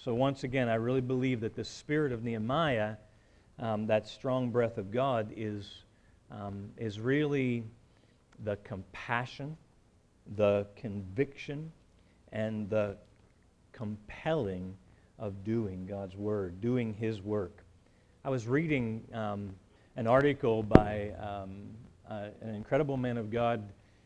So once again, I really believe that the spirit of Nehemiah, that strong breath of God, is really the compassion, the conviction, and the compelling of doing God's Word, doing His work. I was reading an article by an incredible man of God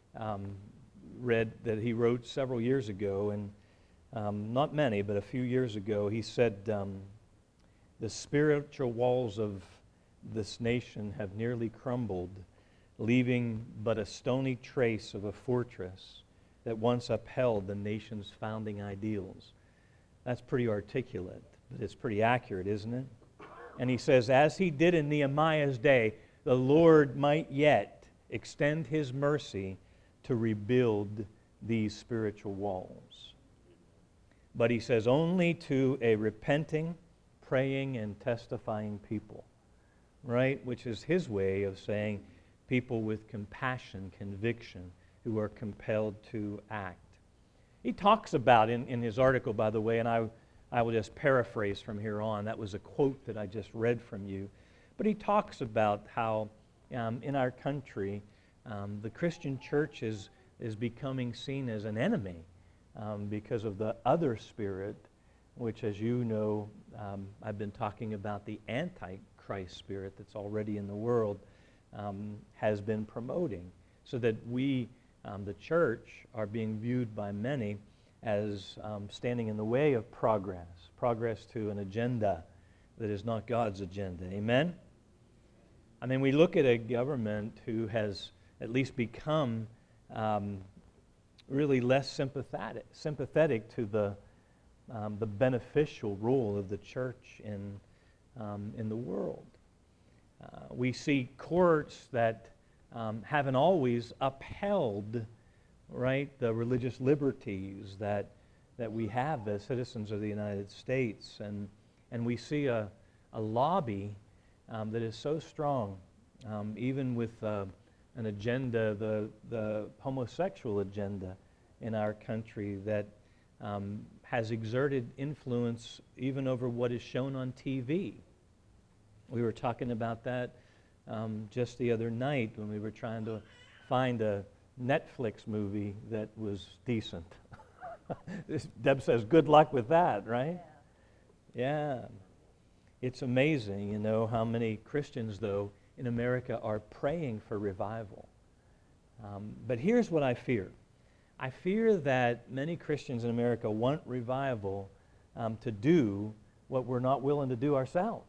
that he wrote several years ago, and not many, but a few years ago, he said, the spiritual walls of this nation have nearly crumbled, leaving but a stony trace of a fortress that once upheld the nation's founding ideals. That's pretty articulate, but it's pretty accurate, isn't it? And he says, as he did in Nehemiah's day, the Lord might yet extend His mercy to rebuild these spiritual walls. But he says, only to a repenting, praying, and testifying people, right? Which is his way of saying people with compassion, conviction, who are compelled to act. He talks about, in his article, by the way, and I will just paraphrase from here on. That was a quote that I just read from you. But he talks about how in our country, the Christian church is becoming seen as an enemy because of the other spirit, which, as you know, I've been talking about the Antichrist spirit that's already in the world, has been promoting. So that we, the church, are being viewed by many as standing in the way of progress to an agenda that is not God's agenda. Amen? I mean, we look at a government who has at least become really less sympathetic to the beneficial role of the church in the world. We see courts that haven't always upheld, right, the religious liberties that we have as citizens of the United States, and we see a lobby that is so strong, even with an agenda, the homosexual agenda in our country, that has exerted influence even over what is shown on TV. We were talking about that just the other night when we were trying to find a Netflix movie that was decent. Deb says, good luck with that, right? Yeah. It's amazing, you know, how many Christians, though, in America are praying for revival. But here's what I fear. I fear that many Christians in America want revival to do what we're not willing to do ourselves.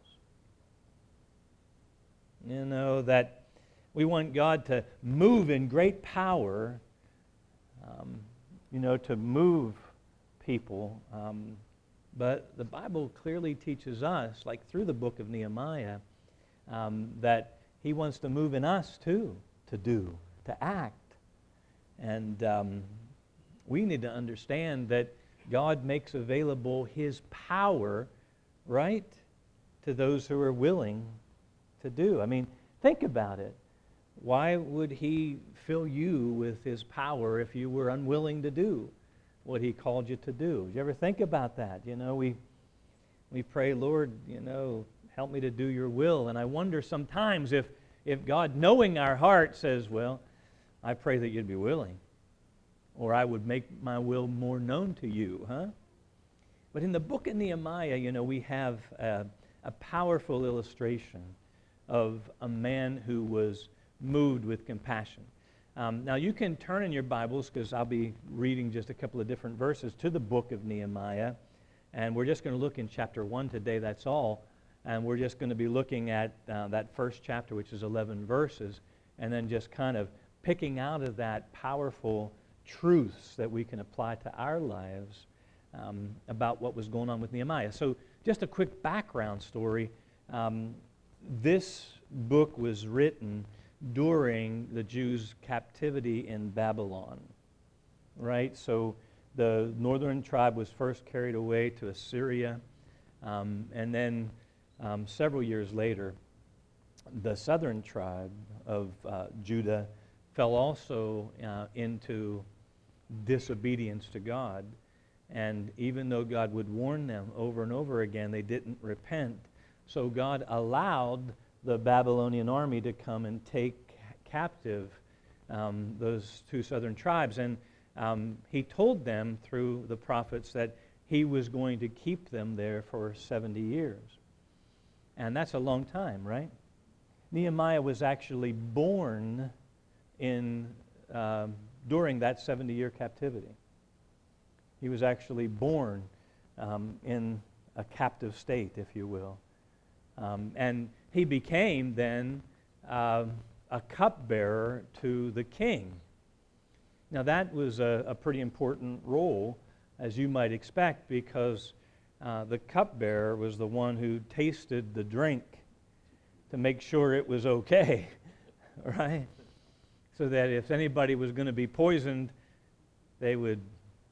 You know, that we want God to move in great power, you know, to move people. But the Bible clearly teaches us, like through the book of Nehemiah, that He wants to move in us too, to act. And we need to understand that God makes available His power, right, to those who are willing to do. I mean, think about it. Why would He fill you with His power if you were unwilling to do what He called you to do? Did you ever think about that? You know, we pray, Lord, you know, help me to do your will. And I wonder sometimes if God, knowing our heart, says, well, I pray that you'd be willing, or I would make my will more known to you, huh? But in the book of Nehemiah, you know, we have a powerful illustration of a man who was moved with compassion. Now you can turn in your Bibles, because I'll be reading just a couple of different verses to the book of Nehemiah, and we're just going to look in chapter 1 today, that's all, and we're just going to be looking at that first chapter, which is 11 verses, and then just kind of picking out of that powerful truths that we can apply to our lives about what was going on with Nehemiah. So just a quick background story. This book was written during the Jews' captivity in Babylon, right? So the northern tribe was first carried away to Assyria, and then several years later, the southern tribe of Judah fell also into disobedience to God, And even though God would warn them over and over again, they didn't repent. So God allowed the Babylonian army to come and take captive those two southern tribes. And he told them through the prophets that he was going to keep them there for 70 years. And that's a long time, right? Nehemiah was actually born in during that 70-year captivity. He was actually born in a captive state, if you will. And he became then a cupbearer to the king. Now that was a pretty important role, as you might expect, because the cupbearer was the one who tasted the drink to make sure it was okay, right? So that if anybody was going to be poisoned, they would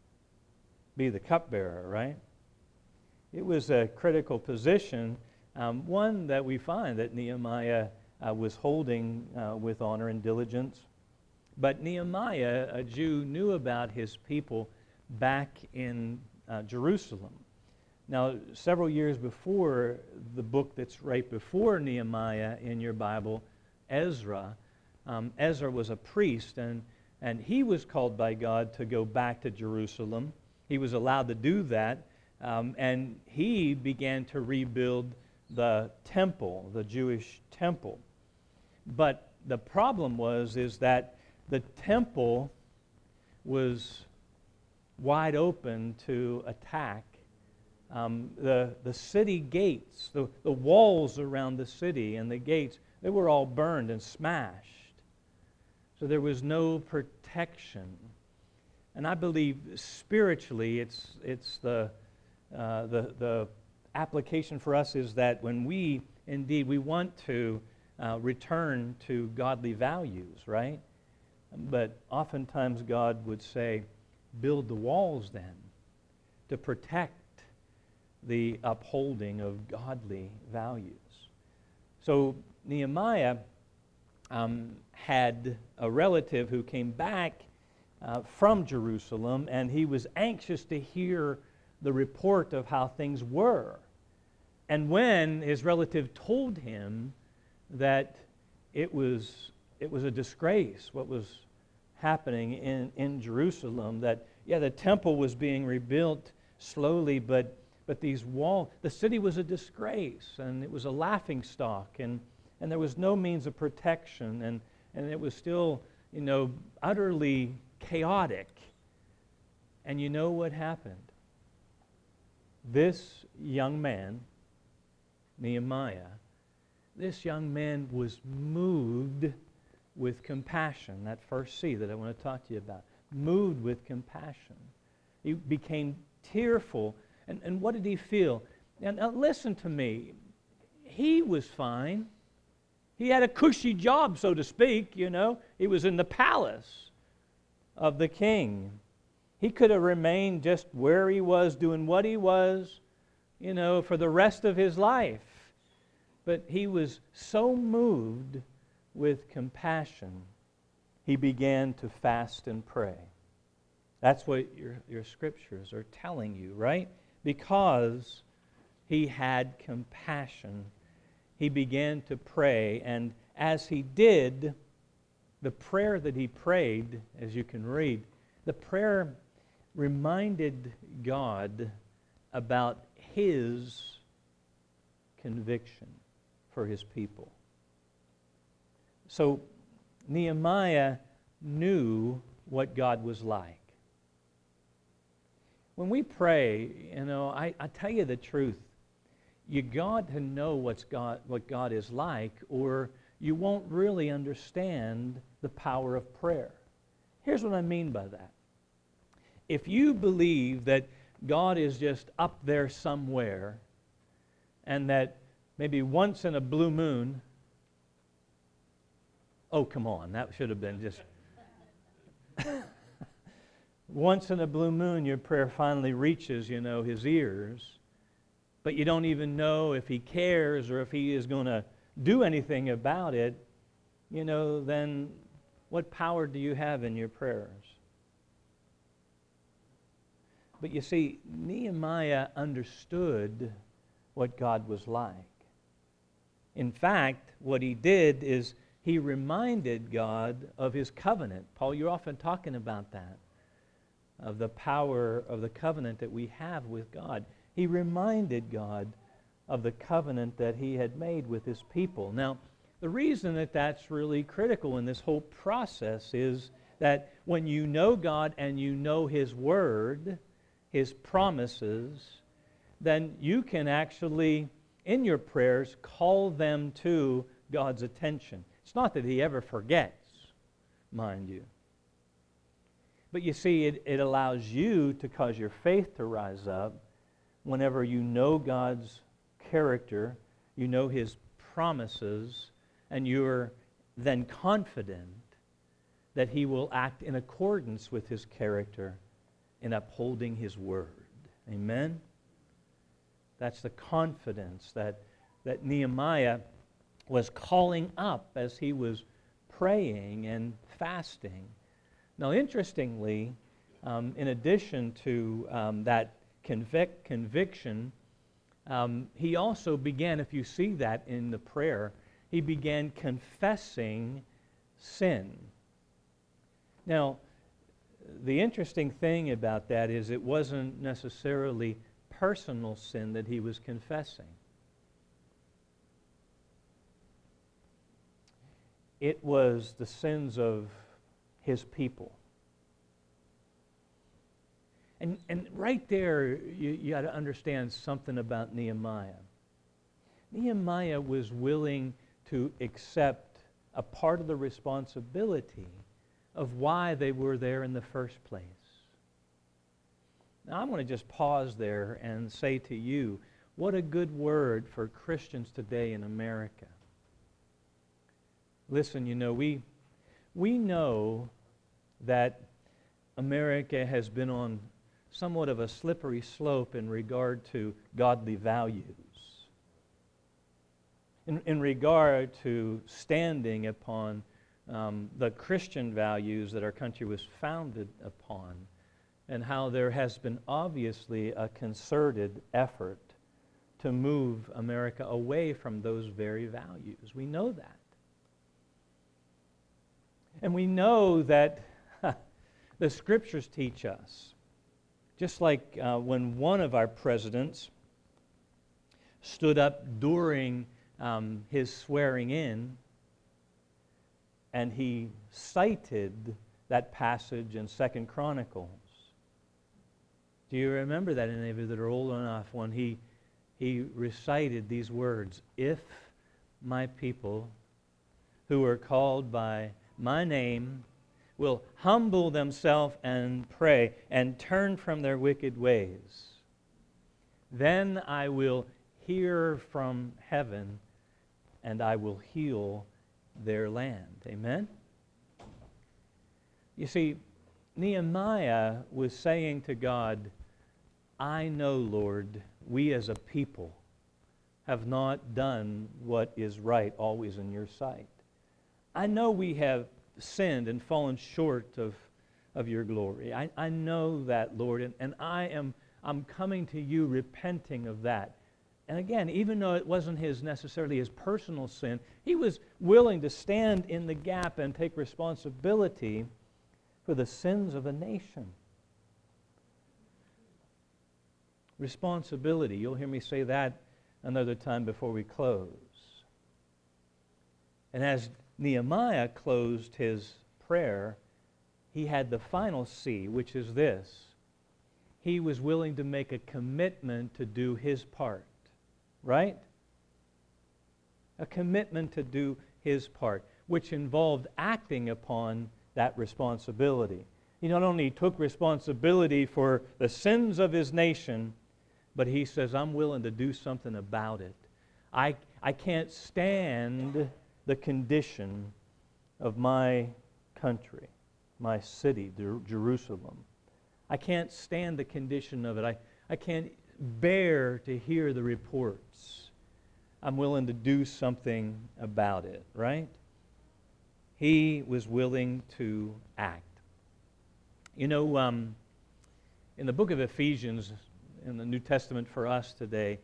be the cupbearer, right? It was a critical position, one that we find that Nehemiah was holding with honor and diligence. But Nehemiah, a Jew, knew about his people back in Jerusalem. Now, several years before the book that's right before Nehemiah in your Bible, Ezra, Ezra was a priest, and he was called by God to go back to Jerusalem. He was allowed to do that, and he began to rebuild the temple, the Jewish temple. But the problem is that the temple was wide open to attack. The city gates, the walls around the city and the gates, they were all burned and smashed. So there was no protection. And I believe spiritually, it's the application for us is that when we want to return to godly values, right? But oftentimes God would say, build the walls then to protect the upholding of godly values. So Nehemiah had a relative who came back from Jerusalem, and he was anxious to hear the report of how things were. And when his relative told him that it was a disgrace what was happening in Jerusalem, that, yeah, the temple was being rebuilt slowly, but these walls, the city was a disgrace, and it was a laughingstock, and there was no means of protection, and it was still, utterly chaotic. And you know what happened? This young man, Nehemiah, this young man was moved with compassion. That first C that I want to talk to you about. Moved with compassion. He became tearful. And what did he feel? And now listen to me. He was fine. He had a cushy job, so to speak, He was in the palace of the king. He could have remained just where he was, doing what he was, for the rest of his life. But he was so moved with compassion, he began to fast and pray. That's what your scriptures are telling you, right? Because he had compassion, he began to pray. And as he did, the prayer that he prayed, as you can read, the prayer reminded God about his conviction for his people. So Nehemiah knew what God was like. When we pray, I tell you the truth, you got to know what God is like, or you won't really understand the power of prayer. Here's what I mean by that. If you believe that God is just up there somewhere, and that maybe once in a blue moon, oh, come on, that should have been just... Once in a blue moon, your prayer finally reaches, his ears, but you don't even know if he cares or if he is going to do anything about it, then what power do you have in your prayers? But you see, Nehemiah understood what God was like. In fact, what he did is he reminded God of his covenant. Paul, you're often talking about that, of the power of the covenant that we have with God. He reminded God of the covenant that he had made with his people. Now, the reason that that's really critical in this whole process is that when you know God and you know His Word, His promises, then you can actually, in your prayers, call them to God's attention. It's not that He ever forgets, mind you. But you see, it allows you to cause your faith to rise up whenever you know God's character, you know His promises, and you're then confident that He will act in accordance with His character in upholding His Word. Amen? That's the confidence that Nehemiah was calling up as he was praying and fasting. Now, interestingly, in addition to that conviction, he also began, if you see that in the prayer, he began confessing sin. Now, the interesting thing about that is it wasn't necessarily personal sin that he was confessing. It was the sins of his people. And right there, you got to understand something about Nehemiah. Nehemiah was willing to accept a part of the responsibility of why they were there in the first place. Now, I'm going to just pause there and say to you, what a good word for Christians today in America. Listen, you know, we know that America has been on somewhat of a slippery slope in regard to godly values, in regard to standing upon the Christian values that our country was founded upon, and how there has been obviously a concerted effort to move America away from those very values. We know that. And we know that the Scriptures teach us, just like when one of our presidents stood up during his swearing in, and he cited that passage in 2 Chronicles. Do you remember that, any of you that are old enough, when he recited these words, "If my people who are called by my name will humble themselves and pray and turn from their wicked ways, then I will hear from heaven and I will heal their land." Amen? You see, Nehemiah was saying to God, I know, Lord, we as a people have not done what is right always in your sight. I know we have sinned and fallen short of your glory. I know that, Lord, and I'm coming to you repenting of that. And again, even though it wasn't necessarily his personal sin, he was willing to stand in the gap and take responsibility for the sins of a nation. Responsibility. You'll hear me say that another time before we close. And as Nehemiah closed his prayer, he had the final C, which is this. He was willing to make a commitment to do his part. Right? A commitment to do his part, which involved acting upon that responsibility. He not only took responsibility for the sins of his nation, but he says, I'm willing to do something about it. I can't stand the condition of my country, my city, Jerusalem. I can't stand the condition of it. I can't bear to hear the reports. I'm willing to do something about it, right? He was willing to act. You know, in the book of Ephesians, in the New Testament for us today,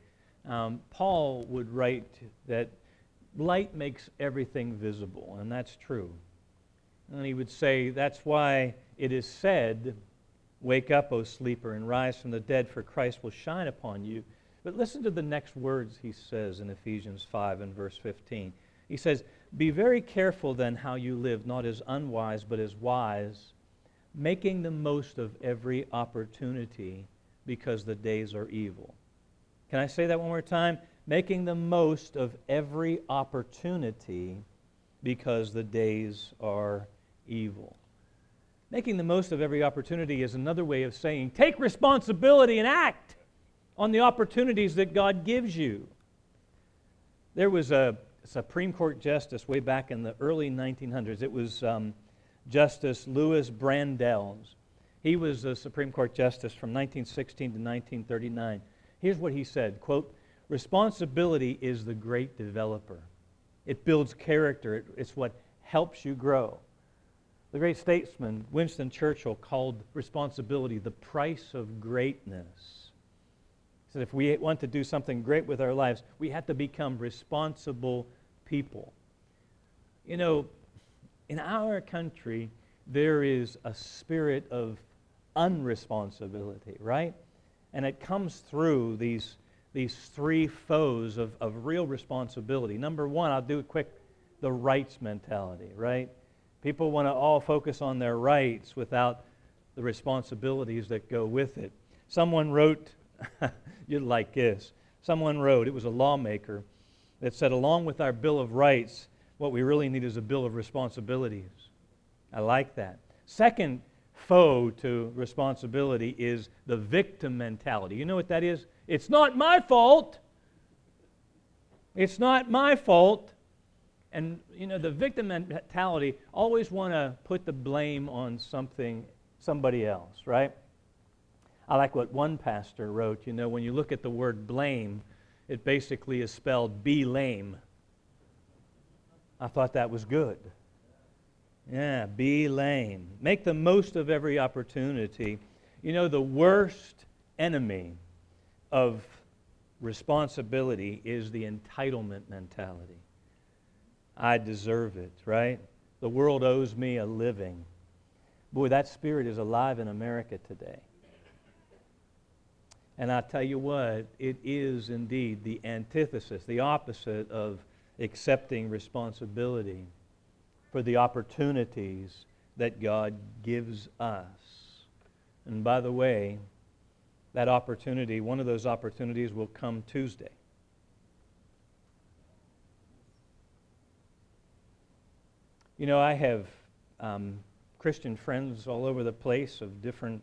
Paul would write that light makes everything visible, and that's true. And he would say, that's why it is said, wake up, O sleeper, and rise from the dead, for Christ will shine upon you. But listen to the next words he says in Ephesians 5 and verse 15. He says, be very careful then how you live, not as unwise, but as wise, making the most of every opportunity, because the days are evil. Can I say that one more time? Making the most of every opportunity, because the days are evil. Making the most of every opportunity is another way of saying, take responsibility and act on the opportunities that God gives you. There was a Supreme Court justice way back in the early 1900s. It was Justice Louis Brandeis. He was a Supreme Court justice from 1916 to 1939. Here's what he said, quote, responsibility is the great developer. It builds character. It's what helps you grow. The great statesman Winston Churchill called responsibility the price of greatness. He said if we want to do something great with our lives, we have to become responsible people. You know, in our country, there is a spirit of unresponsibility, right? And it comes through these three foes of real responsibility. Number one, I'll do it quick, the rights mentality, right? People want to all focus on their rights without the responsibilities that go with it. Someone wrote, you'd like this, someone wrote, it was a lawmaker, that said, along with our Bill of Rights, what we really need is a Bill of Responsibilities. I like that. Second foe to responsibility is the victim mentality. You know what that is? It's not my fault. It's not my fault. And, you know, the victim mentality always want to put the blame on somebody else, right? I like what one pastor wrote. You know, when you look at the word blame, it basically is spelled be lame. I thought that was good. Yeah, be lame. Make the most of every opportunity. You know, the worst enemy of responsibility is the entitlement mentality. I deserve it, right? The world owes me a living. Boy, that spirit is alive in America today. And I tell you what, it is indeed the antithesis, the opposite of accepting responsibility for the opportunities that God gives us. And by the way, that opportunity, one of those opportunities will come Tuesday. You know, I have Christian friends all over the place of different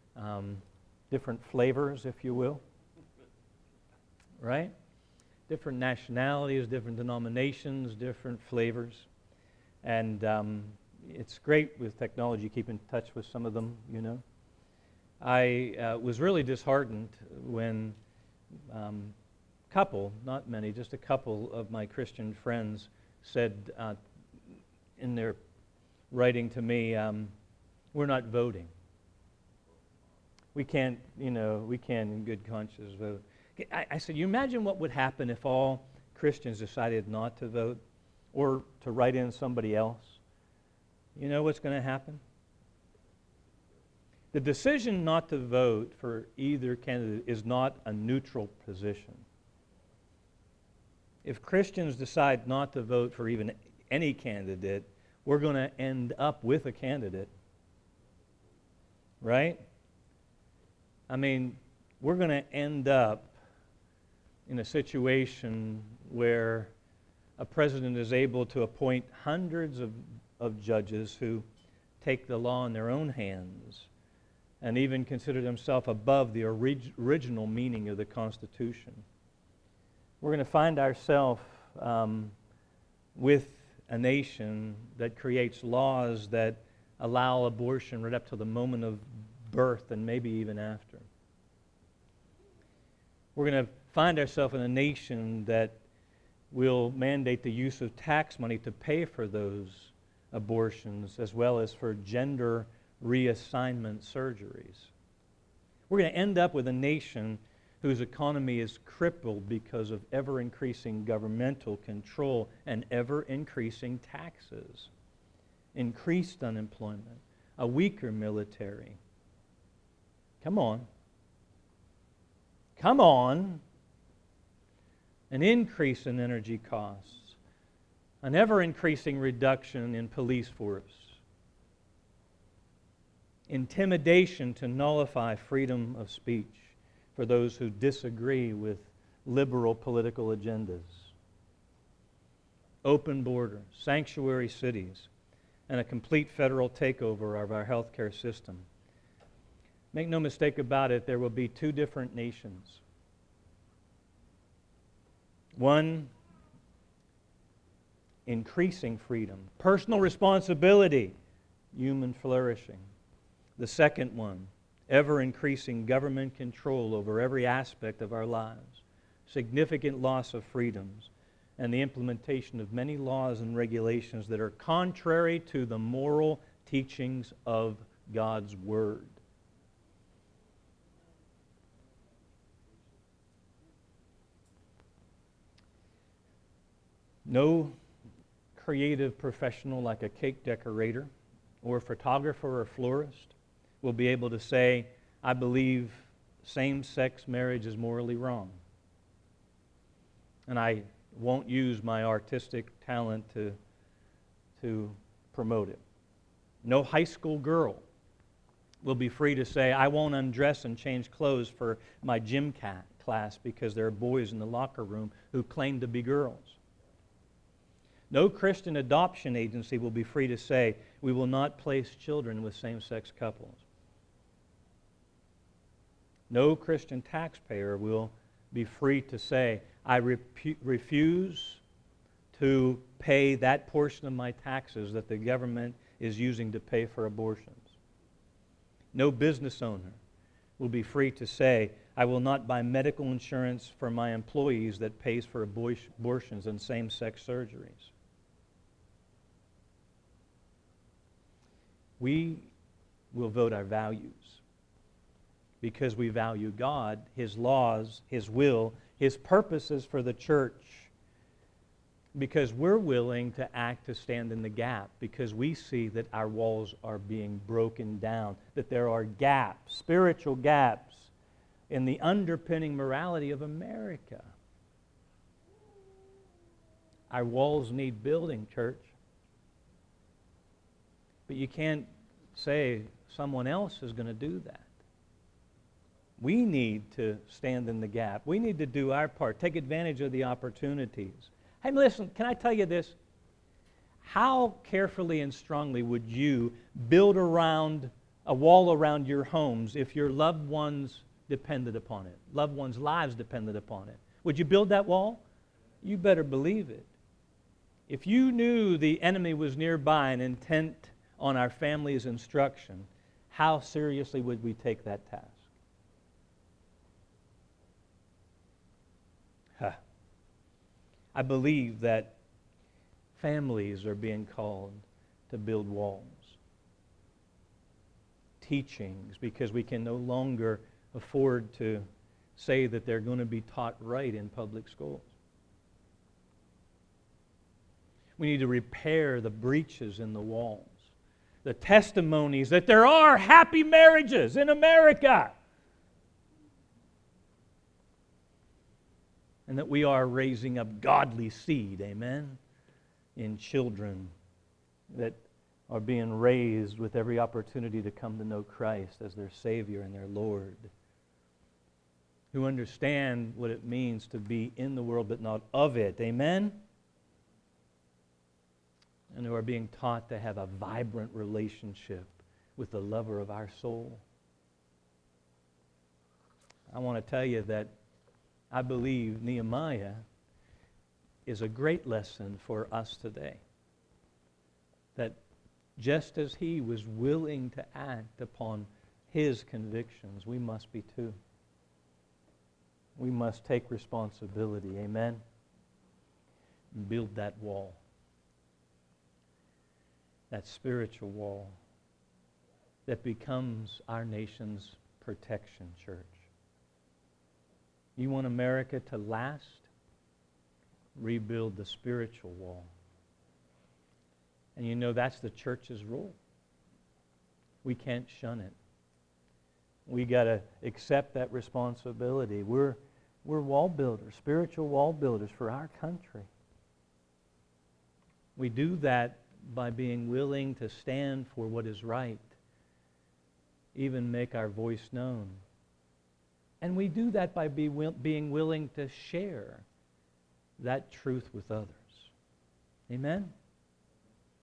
flavors, if you will, right? Different nationalities, different denominations, different flavors. And it's great with technology, keep in touch with some of them, you know. I was really disheartened when couple, not many, just a couple of my Christian friends said in their writing to me, we're not voting. We can't, you know, we can't in good conscience vote. I said, you imagine what would happen if all Christians decided not to vote or to write in somebody else? You know what's going to happen? The decision not to vote for either candidate is not a neutral position. If Christians decide not to vote for even any candidate, we're going to end up with a candidate. Right? I mean, we're going to end up in a situation where a president is able to appoint hundreds of judges who take the law in their own hands and even consider themselves above the original meaning of the Constitution. We're going to find ourselves with a nation that creates laws that allow abortion right up to the moment of birth and maybe even after. We're going to find ourselves in a nation that will mandate the use of tax money to pay for those abortions as well as for gender reassignment surgeries. We're going to end up with a nation whose economy is crippled because of ever-increasing governmental control and ever-increasing taxes, increased unemployment, a weaker military. Come on. Come on. An increase in energy costs, an ever-increasing reduction in police force, intimidation to nullify freedom of speech for those who disagree with liberal political agendas, open borders, sanctuary cities, and a complete federal takeover of our healthcare system. Make no mistake about it, there will be two different nations. One, increasing freedom, personal responsibility, human flourishing. The second one, ever-increasing government control over every aspect of our lives, significant loss of freedoms, and the implementation of many laws and regulations that are contrary to the moral teachings of God's Word. No creative professional like a cake decorator or a photographer or florist will be able to say, I believe same-sex marriage is morally wrong. And I won't use my artistic talent to promote it. No high school girl will be free to say, I won't undress and change clothes for my gym class because there are boys in the locker room who claim to be girls. No Christian adoption agency will be free to say, we will not place children with same-sex couples. No Christian taxpayer will be free to say, I refuse to pay that portion of my taxes that the government is using to pay for abortions. No business owner will be free to say, I will not buy medical insurance for my employees that pays for abortions and same-sex surgeries. We will vote our values because we value God, His laws, His will, His purposes for the church, because we're willing to act to stand in the gap, because we see that our walls are being broken down, that there are gaps, spiritual gaps, in the underpinning morality of America. Our walls need building, church. But you can't say someone else is going to do that. We need to stand in the gap. We need to do our part, take advantage of the opportunities. Hey, listen, can I tell you this? How carefully and strongly would you build around a wall around your homes if your loved ones depended upon it, loved ones' lives depended upon it? Would you build that wall? You better believe it. If you knew the enemy was nearby and intent on our family's instruction, how seriously would we take that task? I believe that families are being called to build walls, teachings, because we can no longer afford to say that they're going to be taught right in public schools. We need to repair the breaches in the walls, the testimonies that there are happy marriages in America, and that we are raising up godly seed, amen, in children that are being raised with every opportunity to come to know Christ as their Savior and their Lord, who understand what it means to be in the world but not of it, amen, and who are being taught to have a vibrant relationship with the lover of our soul. I want to tell you that I believe Nehemiah is a great lesson for us today. That just as he was willing to act upon his convictions, we must be too. We must take responsibility, amen? And build that wall. That spiritual wall that becomes our nation's protection, church. You want America to last? Rebuild the spiritual wall. And you know that's the church's role. We can't shun it. We got to accept that responsibility. We're wall builders, spiritual wall builders for our country. We do that by being willing to stand for what is right, even make our voice known. And we do that by being willing to share that truth with others. Amen?